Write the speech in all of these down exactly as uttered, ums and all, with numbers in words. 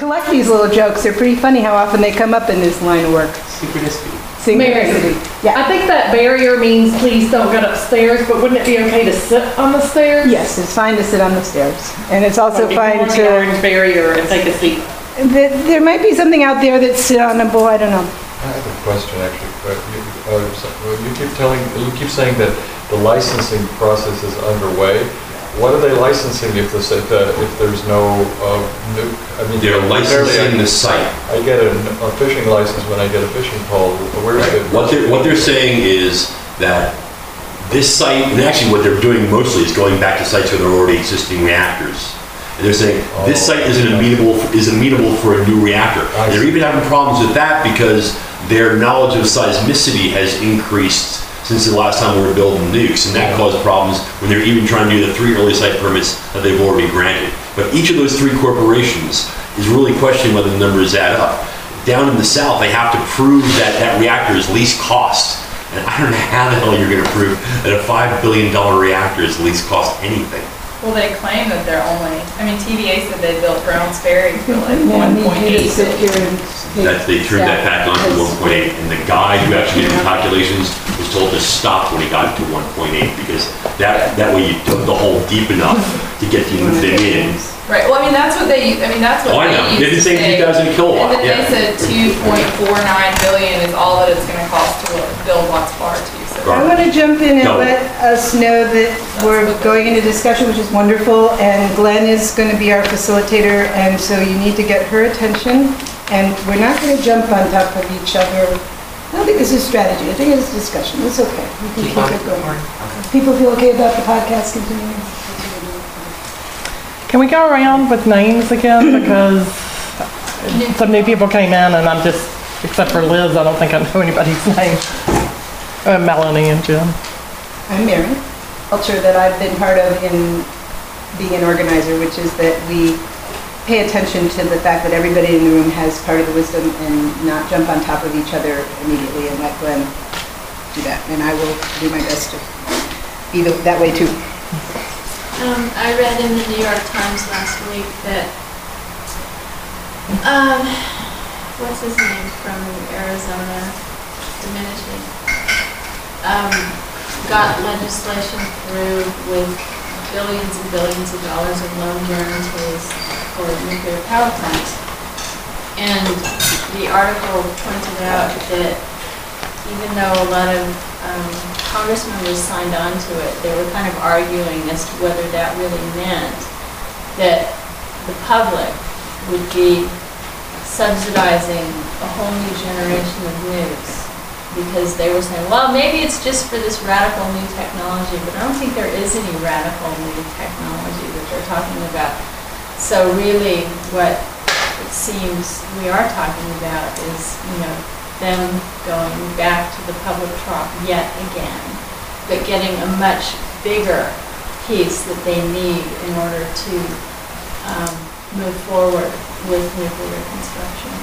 collect these little jokes. They're pretty funny how often they come up in this line of work. Synchronicity. Synchronicity. Yeah. I think that barrier means please don't get upstairs, but wouldn't it be okay to sit on the stairs? Yes, it's fine to sit on the stairs. And it's also Like, fine go on the to, orange barrier and take a seat. th- there might be something out there that's sit-onable, I don't know. I have a question, actually. But you, uh, so- well, you keep telling, you keep saying that the licensing process is underway. What are they licensing if this, if, uh, if there's no, uh, new, I mean... They're licensing ordinarily I- the site. I get a, a fishing license when I get a fishing pole. Where's it? What they're, what they're saying is that this site, and actually what they're doing mostly is going back to sites where there are already existing reactors. And they're saying this Oh, site isn't yeah. amenable, is amenable for a new reactor. I They're see. even having problems with that because their knowledge of seismicity has increased since the last time we were building nukes, and that caused problems when they're even trying to do the three early site permits that they've already granted. But each of those three corporations is really questioning whether the numbers add up. Down in the south, they have to prove that that reactor is least cost. And I don't know how the hell you're going to prove that a five billion dollar reactor is least cost anything. Well, they claim that they're only, I mean, T V A said they built Browns Ferry for like Yeah, I one need point you to eight sit here billion. and That they turned that back on to one point eight, and the guy who actually did the calculations was told to stop when he got to one point eight because that that way you dug the hole deep enough to get the thing in. Right, well, I mean, that's what they, I mean, that's what Oh, I know. they They used didn't to say say. two thousand kilowatt. And then Yeah. they said two point four nine billion is all that it's gonna cost to build Watts Bar too, so. I want to jump in and No. let us know that we're going into discussion, which is wonderful, and Glenn is going to be our facilitator, and so you need to get her attention, and we're not going to jump on top of each other. I don't think this is strategy, I think it's discussion, it's okay, we can keep it going. People feel okay about the podcast continuing? Can we go around with names again? Because some new people came in and I'm just, except for Liz, I don't think I know anybody's name. Uh, Melanie and Jim. I'm Mary, culture that I've been part of in being an organizer, which is that we pay attention to the fact that everybody in the room has part of the wisdom and not jump on top of each other immediately and let Glenn do that. And I will do my best to be the, that way too. Um, I read in the New York Times last week that, um, what's his name from Arizona, Domenici, um, got legislation through with billions and billions of dollars of loan guarantees for nuclear power plants. And the article pointed out that even though a lot of um, Congress members signed on to it, they were kind of arguing as to whether that really meant that the public would be subsidizing a whole new generation of nukes, because they were saying, well, maybe it's just for this radical new technology, but I don't think there is any radical new technology that they're talking about. So really what it seems we are talking about is, you know, them going back to the public trough yet again, but getting a much bigger piece that they need in order to um, move forward with nuclear construction.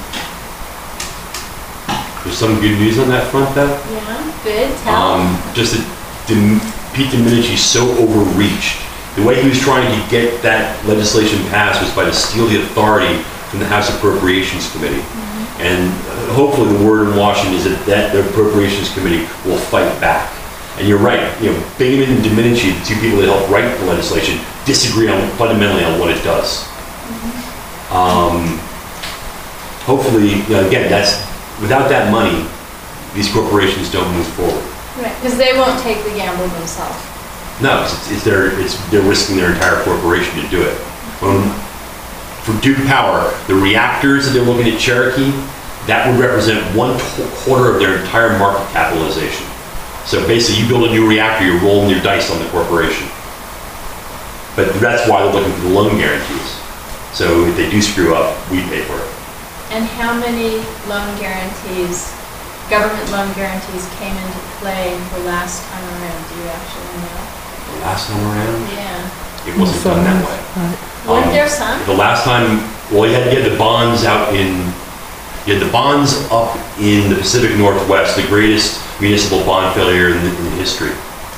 There's some good news on that front, though. Yeah, good. Tell. Um, just that Dim- Pete Domenici so overreached. The way he was trying to get that legislation passed was by to steal the authority from the House Appropriations Committee. Mm-hmm. And uh, hopefully the word in Washington is that, that the Appropriations Committee will fight back. And you're right, you know, Bingaman and Domenici, the two people that helped write the legislation, disagree on fundamentally on what it does. Mm-hmm. Um, hopefully, you know, again, that's without that money, these corporations don't move forward. Right, because they won't take the gamble themselves. No, it's, it's their, it's, they're risking their entire corporation to do it. Um, for Duke Power, the reactors that they're looking at Cherokee, that would represent one quarter of their entire market capitalization. So basically, you build a new reactor, you're rolling your dice on the corporation. But that's why they're looking for the loan guarantees. So if they do screw up, we pay for it. And how many loan guarantees, government loan guarantees came into play the last time around? Do you actually know? The last time around, Yeah. it wasn't done that way. Weren't Um, there some? The last time, well, you had, you had the bonds out in, you had the bonds up in the Pacific Northwest, the greatest municipal bond failure in, the, in history.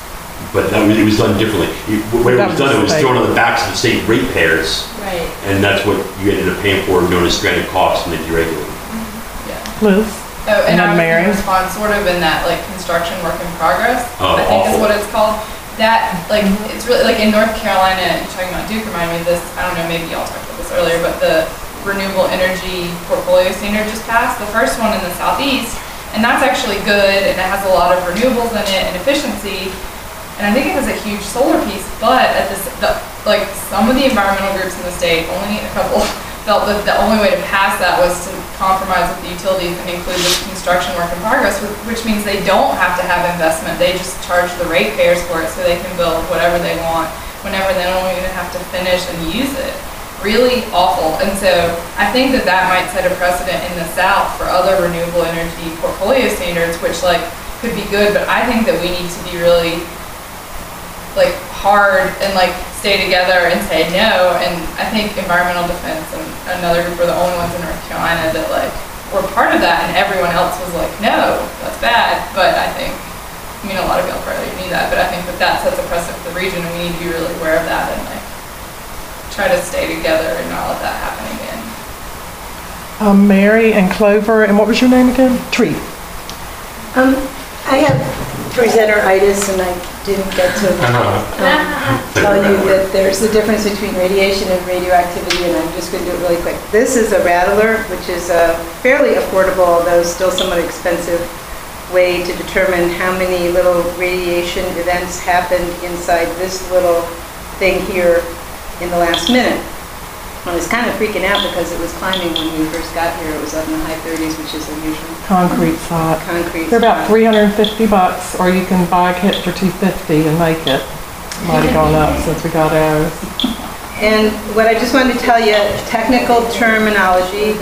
but that was, it was done differently. You- When it That was was done, it was like- thrown on the backs of the state ratepayers, Right. and that's what you ended up paying for, known as stranded costs, and then deregulated. Yeah. Liz? Oh, and And then I was Mary? gonna respond sort of in that, like, construction work in progress, Oh, I think is awful. what it's called. That, like, it's really, like, in North Carolina, you're talking about Duke, reminded me of this, I don't know, maybe y'all talked about this earlier, but the renewable energy portfolio standard just passed, the first one in the southeast, and that's actually good, and it has a lot of renewables in it and efficiency, and I think it has a huge solar piece, but at this, the, like, some of the environmental groups in the state, only a couple, felt that the only way to pass that was to compromise with the utilities and include this construction work in progress, wh- which means they don't have to have investment. They just charge the ratepayers for it so they can build whatever they want whenever they don't even have to finish and use it. Really awful. And so I think that that might set a precedent in the South for other renewable energy portfolio standards, which like could be good, but I think that we need to be really like hard and like stay together and say no. And I think Environmental Defense and another group were the only ones in North Carolina that like were part of that, and everyone else was like, no, that's bad. But I think, I mean, a lot of y'all probably knew that, but I think that that sets a precedent for the region, and we need to be really aware of that and like try to stay together and not let that happen again. Um, Mary and Clover, and what was your name again? Tree. Um, I have presenter-itis and I didn't get to um, tell you that there's a difference between radiation and radioactivity, and I'm just going to do it really quick. This is a rattler, which is a fairly affordable, although still somewhat expensive, way to determine how many little radiation events happened inside this little thing here in the last minute. I was kind of freaking out because it was climbing when we first got here. It was up in the high thirties, which is unusual. Concrete site. Concrete. They're about three hundred fifty bucks, or you can buy a kit for two fifty and make it. Might have gone up since we got ours. And what I just wanted to tell you, technical terminology,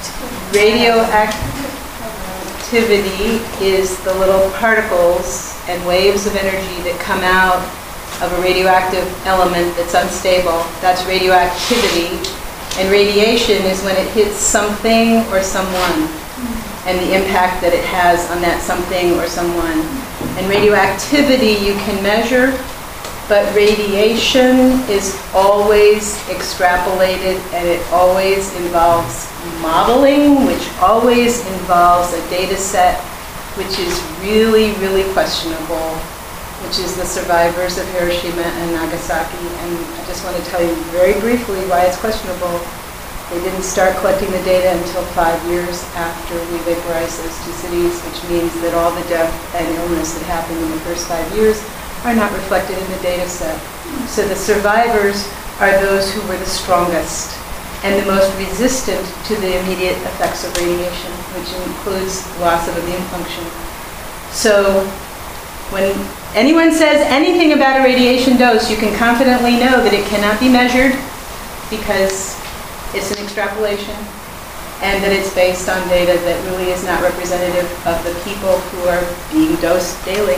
radioactivity is the little particles and waves of energy that come out of a radioactive element that's unstable. That's radioactivity. And radiation is when it hits something or someone, and the impact that it has on that something or someone. And radioactivity you can measure, but radiation is always extrapolated, and it always involves modeling, which always involves a data set which is really, really questionable, which is the survivors of Hiroshima and Nagasaki. And I just want to tell you very briefly why it's questionable. They didn't start collecting the data until five years after we vaporized those two cities, which means that all the death and illness that happened in the first five years are not reflected in the data set. So the survivors are those who were the strongest and the most resistant to the immediate effects of radiation, which includes loss of immune function. So when anyone says anything about a radiation dose, you can confidently know that it cannot be measured because it's an extrapolation, and that it's based on data that really is not representative of the people who are being dosed daily.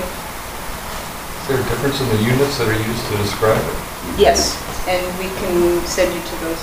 Is there a difference in the units that are used to describe it? Yes, and we can send you to those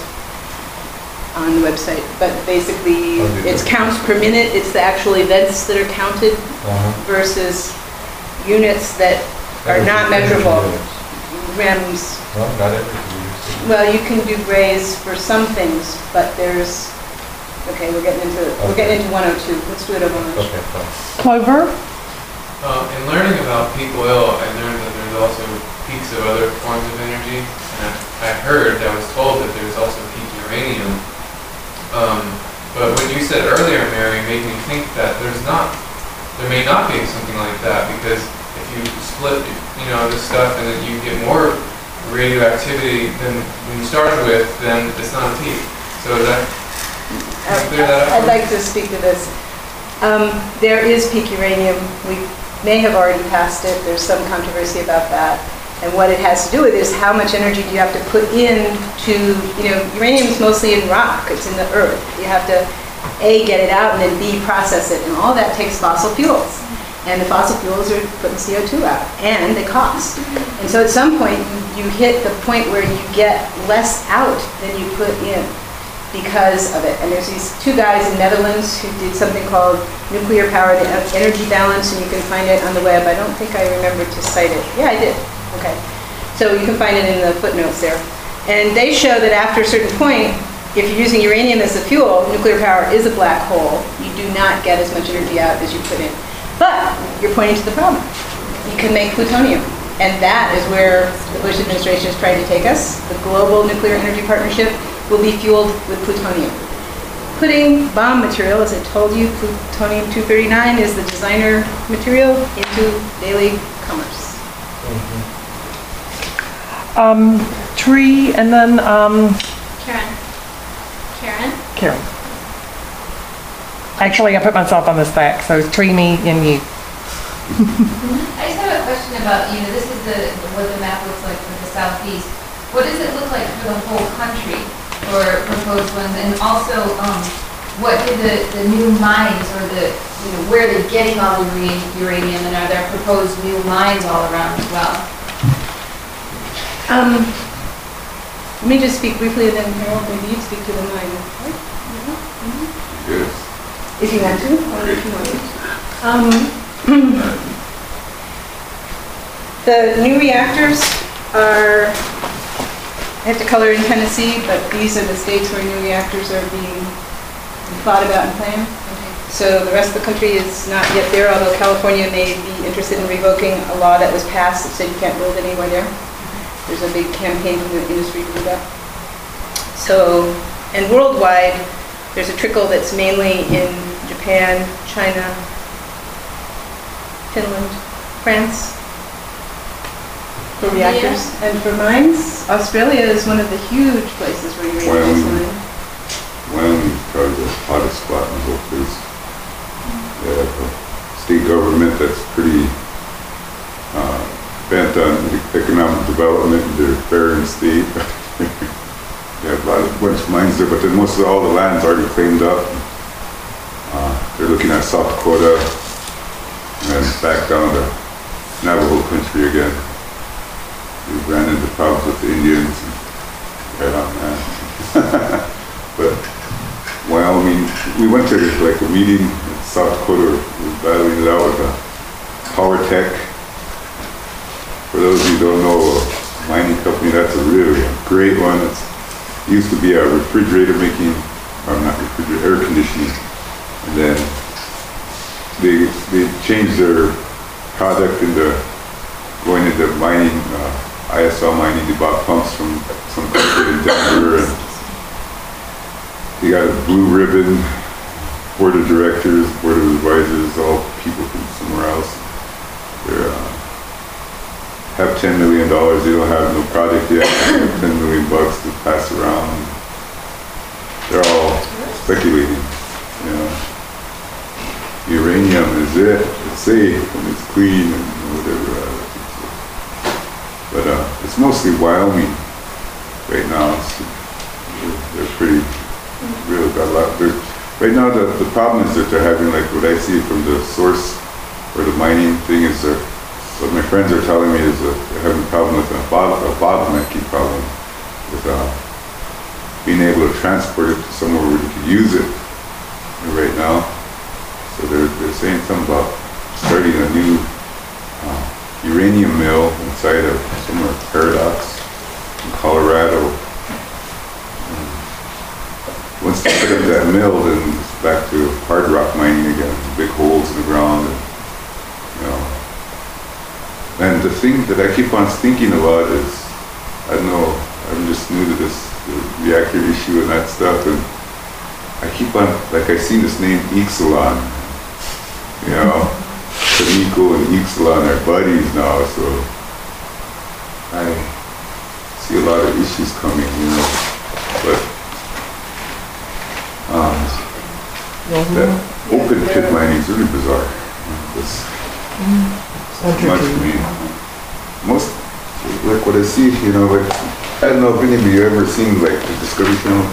on the website. But basically, Oh, you it's do. counts per minute. It's the actual events that are counted Uh-huh. versus units that are not Energy measurable. units. REMS. No, not every unit. Well, you can do grays for some things, but there's, okay, we're getting into, we're getting into one oh two. Let's do it over one oh two. Okay, fine. Clover? Um, in learning about peak oil, I learned that there's also peaks of other forms of energy, and I, I heard, I was told that there's also peak uranium. Um, but what you said earlier, Mary, made me think that there's not, there may not be something like that, because if you split, you know, this stuff and then you get more radioactivity than when you started with, then it's not a peak. So is that, can you clear that up? I'd like to speak to this. Um, there is peak uranium. We may have already passed it. There's some controversy about that. And what it has to do with is how much energy do you have to put in to, you know, uranium is mostly in rock. It's in the earth. You have to, A, get it out, and then B, process it. And all that takes fossil fuels. And the fossil fuels are putting C O two out, and they cost. And so at some point, you, you hit the point where you get less out than you put in because of it. And there's these two guys in Netherlands who did something called nuclear powered energy balance, and you can find it on the web. I don't think I remember to cite it. Yeah, I did. Okay, so you can find it in the footnotes there. And they show that after a certain point, if you're using uranium as a fuel, nuclear power is a black hole. You do not get as much energy out as you put in. But you're pointing to the problem. You can make plutonium. And that is where the Bush administration is trying to take us. The global nuclear energy partnership will be fueled with plutonium. Putting bomb material, as I told you, plutonium two thirty-nine is the designer material, into daily commerce. Um, tree, and then, um, Karen. Karen? Karen. Actually, I put myself on the stack, so it's tree, me, and you. I just have a question about, you know, this is the, what the map looks like for the southeast. What does it look like for the whole country for proposed ones? And also, um, what do the, the new mines or the, you know, where are they getting all the ura- uranium, and are there proposed new mines all around as well? Um, let me just speak briefly, and then Harold, maybe you'd speak to the mine. Right? Yes. If you want to, or if you want to. Um, the new reactors are, I have to color in Tennessee, but these are the states where new reactors are being thought about and planned. Okay. So the rest of the country is not yet there, although California may be interested in revoking a law that was passed that said you can't build anywhere there. There's a big campaign from the industry to do that. So, and worldwide, there's a trickle that's mainly in Japan, China, Finland, France, for reactors. And for mines, Australia is one of the huge places where uranium is mined. Wyoming is probably the hottest spot in the whole place. They have a state government that's pretty uh, bent on economic development in their barren state. They have a lot of bunch of mines there, but then most of all the land's already claimed up. Uh, they're looking at South Dakota and then back down to Navajo country again. We ran into problems with the Indians and right on that. But Wyoming, we went to like a meeting in South Dakota, we were battling it out with a Power Tech. For those of you who don't know, a mining company, that's a really great one. It's used to be a refrigerator making, or not refrigerator, air conditioning. And then they they changed their product into going into mining, uh, I S L mining. They bought pumps from some company in Denver, and they got a blue ribbon, board of directors, board of advisors, all people from somewhere else. They're uh, have ten million dollars. They don't have no project yet. They have ten million bucks to pass around. They're all speculating, you know. Uranium is it, it's safe and it's clean and whatever. Uh, but uh, it's mostly Wyoming right now. It's, they're, they're pretty, really got a lot. They're, right now the, the problem is that they're having, like what I see from the source or the mining thing is they're, what my friends are telling me is that they're having a problem with a, bottle, a bottlenecking problem with uh, being able to transport it to somewhere where you can use it right now. So they're, they're saying something about starting a new uh, uranium mill inside of somewhere, Paradox in Colorado. And once they put up that mill, then it's back to hard rock mining again, big holes in the ground. And, you know, and the thing that I keep on thinking about is, I don't know, I'm just new to this reactor issue and that stuff, and I keep on, like I see this name Ixalan, you know, Kamiko and Ixalan are buddies now, so I see a lot of issues coming, you know, but um, that open pit mining is really bizarre. It's, it's much to me. Most, like what I see, you know, like, I don't know if any of you ever seen like the Discovery Channel.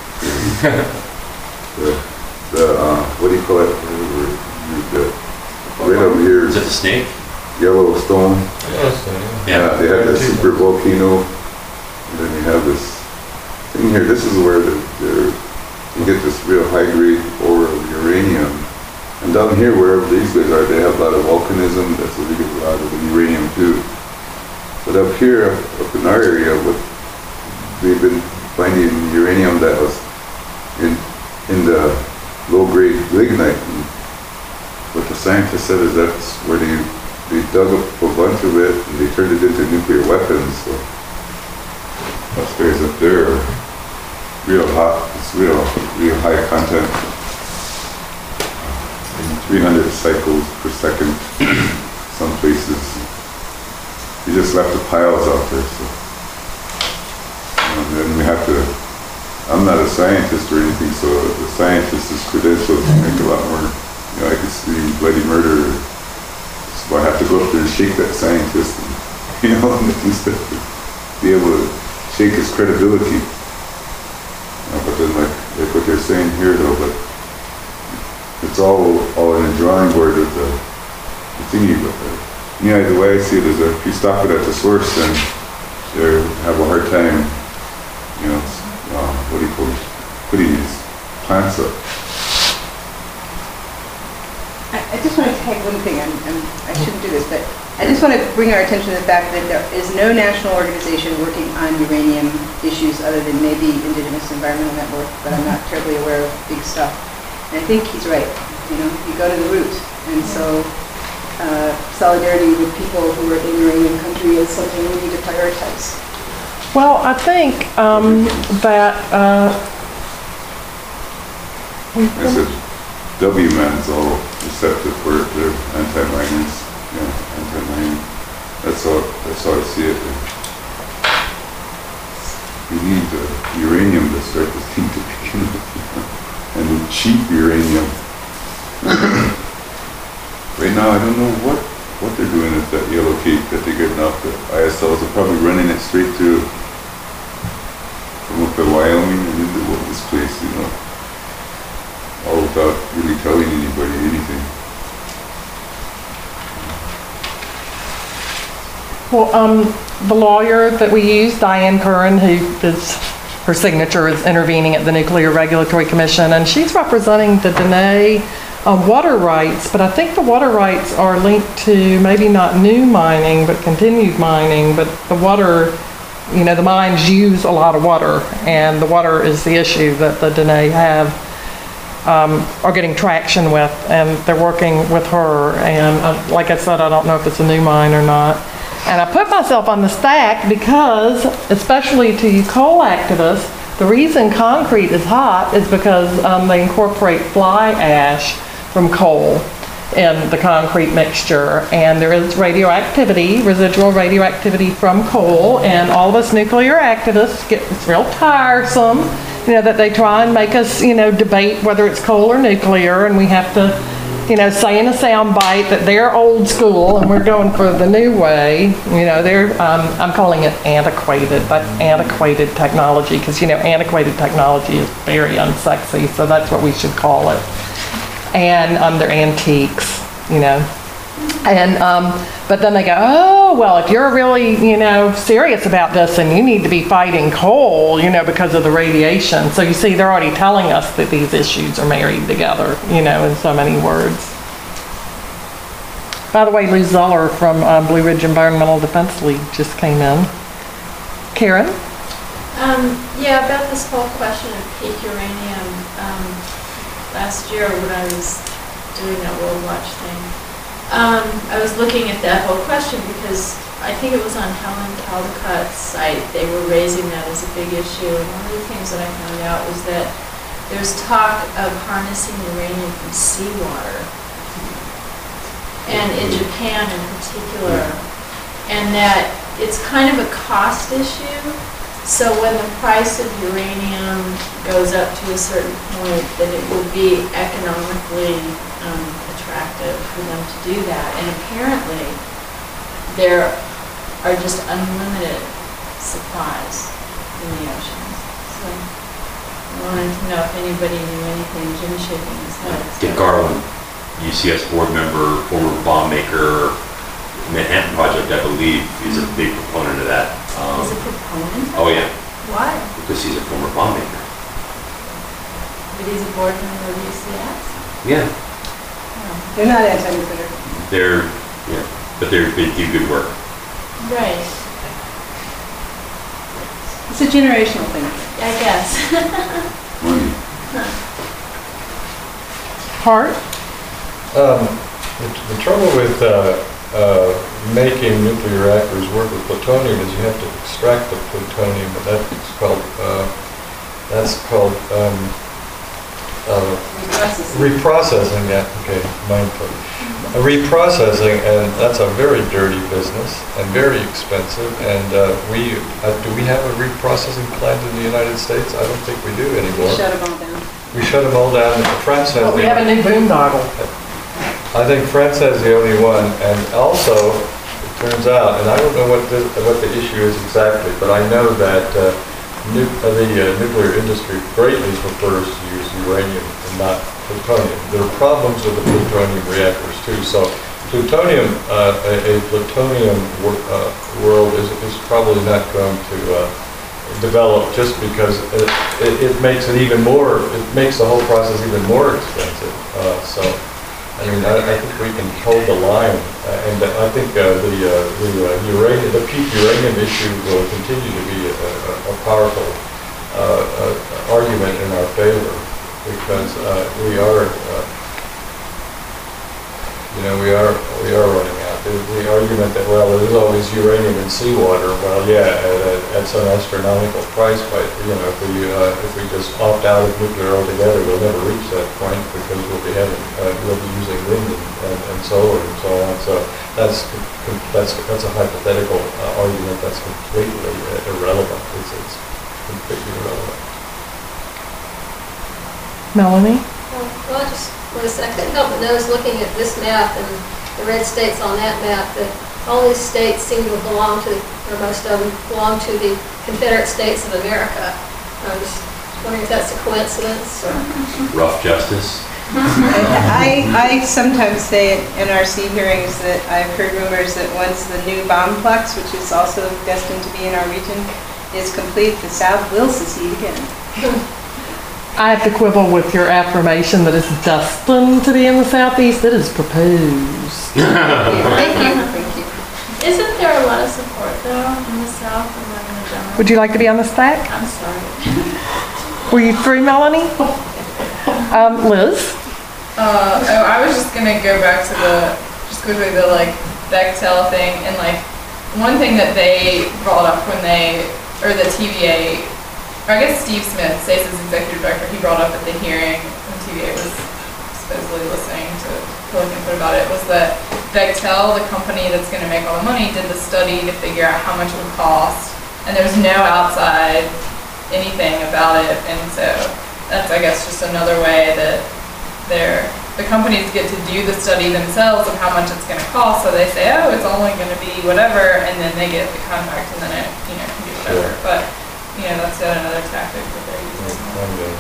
the, the uh, what do you call it? The, right over here. Is that the snake? Yellowstone. Yes, Yeah, they have that super volcano, and then you have this thing here. This is where the, you get this real high grade ore of uranium. And down here, wherever these guys are, they have a lot of volcanism. That's where they get a lot of the uranium too. But up here, up in our area, what they've been finding uranium that was in in the low-grade lignite. And what the scientists said is that's where they they dug up a bunch of it and they turned it into nuclear weapons. So those guys up there are real hot. It's real, real high content. three hundred cycles per second. Some places, you just left the piles out there. So, and then we have to. I'm not a scientist or anything, so the scientist is credentialed to make a lot more. You know, I could see bloody murder. So I have to go up there and shake that scientist, and, you know, and instead to be able to shake his credibility. You know, but then, like, like what they're saying here, though, but it's all all in the drawing board of the, the thingy. But uh, you know, the way I see it is that if you stop it at the source, then they have a hard time. You know, uh, what do you call it? Putting these plants up. I, I just want to tag one thing. I'm, I'm, I shouldn't do this, but I just want to bring our attention to the fact that there is no national organization working on uranium issues other than maybe Indigenous Environmental Network, but I'm not terribly aware of big stuff. And I think he's right. You know, you go to the root, and so uh, solidarity with people who are in uranium country is something we need to prioritize. Well, I think um, that uh, I said W MAN's all receptive for it. They're anti-miners, yeah, anti-mining. That's all. That's how I see it. We need uh, uranium to start this thing to begin with, you know? And cheap uranium. Right now, I don't know what what they're doing with that yellow cake that they're getting off the I S Ls. They're probably running it straight to from up to Wyoming and into this place, you know, all without really telling anybody anything. Well, um, the lawyer that we use, Diane Curran, who is, her signature is intervening at the Nuclear Regulatory Commission, and she's representing the Dene uh, water rights, but I think the water rights are linked to maybe not new mining, but continued mining, but the water, you know, the mines use a lot of water, and the water is the issue that the Dene have, um, are getting traction with, and they're working with her, and uh, like I said, I don't know if it's a new mine or not. And I put myself on the stack because, especially to you coal activists, the reason concrete is hot is because um, they incorporate fly ash from coal in the concrete mixture. And there is radioactivity, residual radioactivity from coal, and all of us nuclear activists get, it's real tiresome, you know, that they try and make us, you know, debate whether it's coal or nuclear, and we have to, you know, say in a sound bite that they're old school and we're going for the new way. You know, they're, um, I'm calling it antiquated, but antiquated technology, because, you know, antiquated technology is very unsexy, so that's what we should call it. And um, they're antiques, you know. And, um, but then they go, oh, well, if you're really, you know, serious about this, then you need to be fighting coal, you know, because of the radiation. So you see, they're already telling us that these issues are married together, you know, in so many words. By the way, Lou Zeller from uh, Blue Ridge Environmental Defense League just came in. Karen? Um, yeah, about this whole question of peak uranium. Um, last year when I was doing that World Watch thing, Um, I was looking at that whole question because I think it was on Helen Caldicott's site. They were raising that as a big issue, and one of the things that I found out was that there's talk of harnessing uranium from seawater, and in Japan in particular, and that it's kind of a cost issue. So when the price of uranium goes up to a certain point, then it will be economically um, attractive for them to do that. And apparently, there are just unlimited supplies in the oceans. So I wanted to know if anybody knew anything. Jim's shaking his head. Dick Garland, U C S board member, former bomb maker, Manhattan Project, I believe, is a big proponent of that. Um, He's a proponent? Oh, yeah. Why? Because he's a former bomb maker. But he's a board member of U C S? Yeah. Oh. They're not anti-nuclear. They're, yeah, but they're, they do good work. Right. It's a generational thing. I guess. Money. Hart? Um, The the trouble with uh, uh, making nuclear reactors work with plutonium is you have to extract the plutonium, but that's called, uh, that's called um, uh, reprocessing, yeah, okay, mindful. Uh, Reprocessing, and that's a very dirty business and very expensive, and uh, we, uh, do we have a reprocessing plant in the United States? I don't think we do anymore. Shut them all down. We shut them all down, France has. Well, we the- have a new boondoggle. I think France has the only one, and also, it turns out, and I don't know what the, what the issue is exactly, but I know that uh, nu- uh, the uh, nuclear industry greatly prefers to use uranium and not plutonium. There are problems with the plutonium reactors too, so plutonium, uh, a, a plutonium wor- uh, world is, is probably not going to uh, develop just because it, it, it makes it even more, it makes the whole process even more expensive. Uh, so. I mean, I, I think we can hold the line, uh, and I think uh, the uh, the uh, uranium, the peak uranium issue will continue to be a, a, a powerful uh, uh, argument in our favor, because uh, we are, uh, you know, we are we are running out. The, the argument that, well, there's always uranium in seawater. Well, yeah, at, at, at some astronomical price, but you know, if we uh, if we just opt out of nuclear altogether, we'll never reach that point because we'll be having uh, we'll be using wind and, and, and solar and so on. So that's that's that's a hypothetical uh, argument that's completely uh, irrelevant. It's, it's completely irrelevant. Melanie? Well, just for a second, help but notice looking at this map and the red states on that map, that all these states seem to belong to, or most of them belong to the Confederate States of America. I'm just wondering if that's a coincidence or... Rough justice. I, I sometimes say at N R C hearings that I've heard rumors that once the new bombplex, which is also destined to be in our region, is complete, the South will secede again. I have to quibble with your affirmation that it's destined to be in the Southeast. It is proposed. Thank you. Thank you. Isn't there a lot of support though in the South among the general? Would you like to be on the stack? I'm sorry. Were you through, Melanie? Um, Liz? Uh, oh, I was just gonna go back to the, just quickly, the like Bechtel thing, and like, one thing that they brought up when they, or the T V A, or I guess Steve Smith, SACE's executive director, he brought up at the hearing when T V A was supposedly listening to public input about it, was that Bechtel, the company that's gonna make all the money, did the study to figure out how much it would cost, and there's no outside anything about it, and so that's, I guess, just another way that they're, the companies get to do the study themselves of how much it's gonna cost, so they say, oh, it's only gonna be whatever, and then they get the contract, and then it, you know, can be whatever, Sure. but, you know, that's yet another tactic that they're using. And, uh,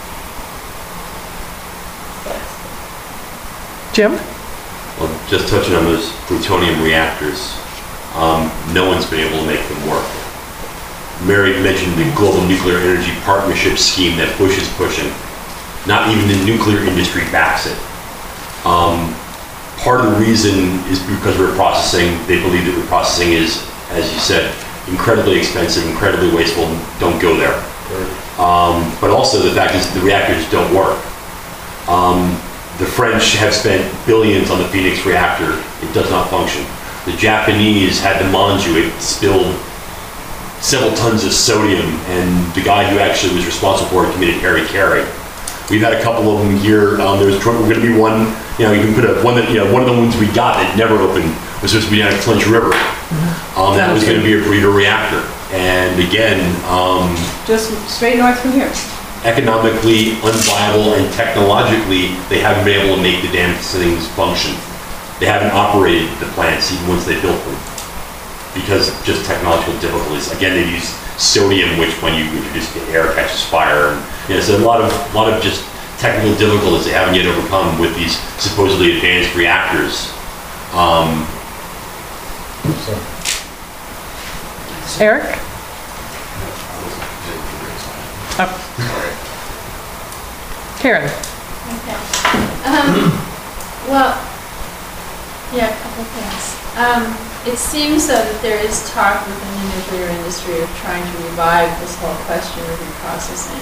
Jim? Well, just touching on those plutonium reactors, um, no one's been able to make them work. Mary mentioned the Global Nuclear Energy Partnership scheme that Bush is pushing. Not even the nuclear industry backs it. Um, part of the reason is because reprocessing, they believe that reprocessing is, as you said, incredibly expensive, incredibly wasteful, don't go there. Um, but also the fact is the reactors don't work. Um, the French have spent billions on the Phoenix reactor, it does not function. The Japanese had the Manju, it spilled several tons of sodium, and the guy who actually was responsible for it committed harikari. We've had a couple of them here. Um, there's going to be one, you know, you can put a, one that, you know, one of the ones we got that never opened was supposed to be down at Clinch River. Um, that was going to be a breeder reactor. And again, um, Just straight north from here. economically unviable and technologically, they haven't been able to make the damn things function. They haven't operated the plants even once they built them because of just technological difficulties. Again, they use sodium, which when you introduce it to air catches fire. And, you know, so a lot of, a lot of just technical difficulties they haven't yet overcome with these supposedly advanced reactors. Um, so. Eric? Oh. Karen? Okay. Um, well, Yeah, a couple things. Um, it seems though that there is talk within the nuclear industry of trying to revive this whole question of reprocessing.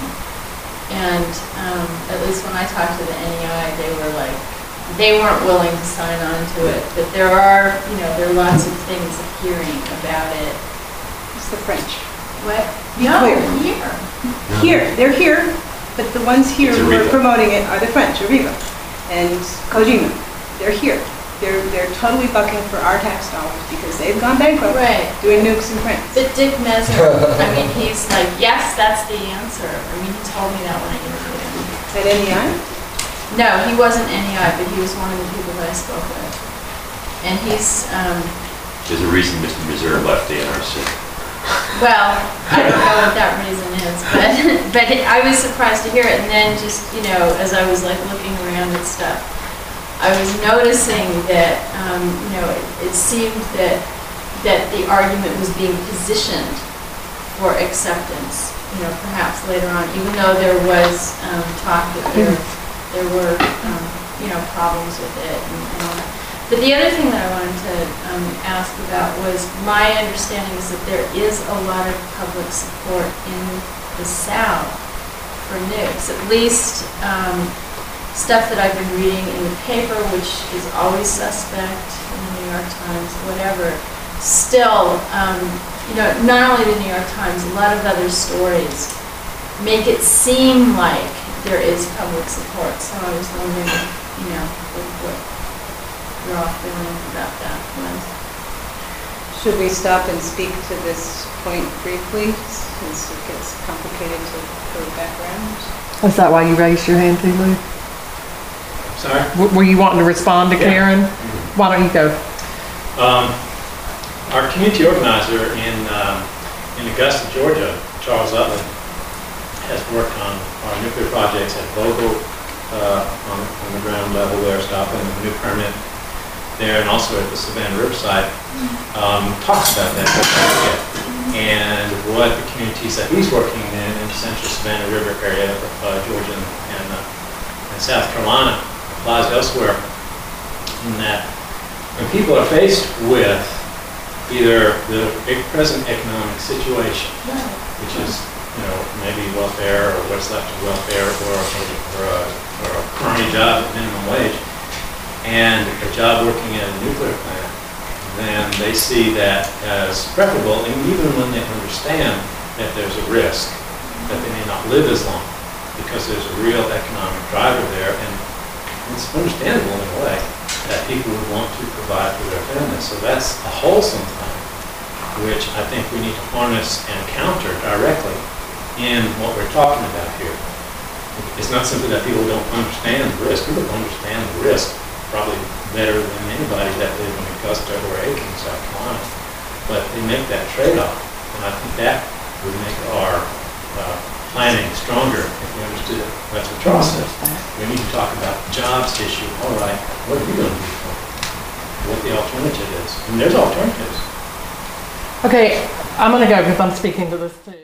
And um, at least when I talked to the N E I, they were like, they weren't willing to sign on to it. But there are, you know, there are lots of things appearing about it. It's the French. What? Be No, clear. here. Here, they're here, but the ones here It's who are Areva. promoting it are the French, Areva and Kojima. They're here. They're, they're totally bucking for our tax dollars because they've gone bankrupt Right. doing nukes in France. But Dick Messer, I mean, he's like, yes, that's the answer. I mean, he told me that when I interviewed him. At N E I? No, he wasn't N E I, but he was one of the people that I spoke with. And he's, um, There's a reason Mister Reserve left the N R C. well, I don't know what that reason is, but, but I was surprised to hear it. And then just, you know, as I was like looking around at stuff, I was noticing that, um, you know, it, it seemed that, that the argument was being positioned for acceptance, you know, perhaps later on, even though there was, um, talk that there, there were, um, you know, problems with it and, and all that. But the other thing that I wanted to um, ask about was my understanding is that there is a lot of public support in the South for nukes, at least um, stuff that I've been reading in the paper, which is always suspect in the New York Times, whatever. Still, um, you know, not only the New York Times, a lot of other stories make it seem like there is public support. So I was wondering, you know, what, what your feeling about that was. Should we stop and speak to this point briefly, since it gets complicated to go background? Is that why you raised your hand too, Lou? Sorry? W- Were you wanting to respond to Yeah. Karen? Why don't you go? Um, our community organizer in, um, in Augusta, Georgia, Charles Utland, has worked on our nuclear projects at Vogel, uh, on, on the ground level there, stopping the new permit there, and also at the Savannah Riverside, um, talks about that project and what the communities that he's working in in the central Savannah River area of uh, Georgia and, uh, and South Carolina applies elsewhere, in that when people are faced with either the present economic situation, which is, you know, maybe welfare or what's left of welfare, or, or, a, or a crummy job at minimum wage, and a job working at a nuclear plant, then they see that as preferable, and even when they understand that there's a risk that they may not live as long, because there's a real economic driver there, and it's understandable in a way that people would want to provide for their families. So that's a wholesome thing, which I think we need to harness and counter directly in what we're talking about here. It's not simply that people don't understand the risk. People understand the risk probably better than anybody that live in Augusta or Aiken, South Carolina. But they make that trade-off, and I think that would make our uh, planning stronger if we understood it. That's what Charles says. We need to talk about the jobs issue. All right, what are we going to do for it? What the alternative is. And there's alternatives. Okay, I'm going to go because I'm speaking to this too.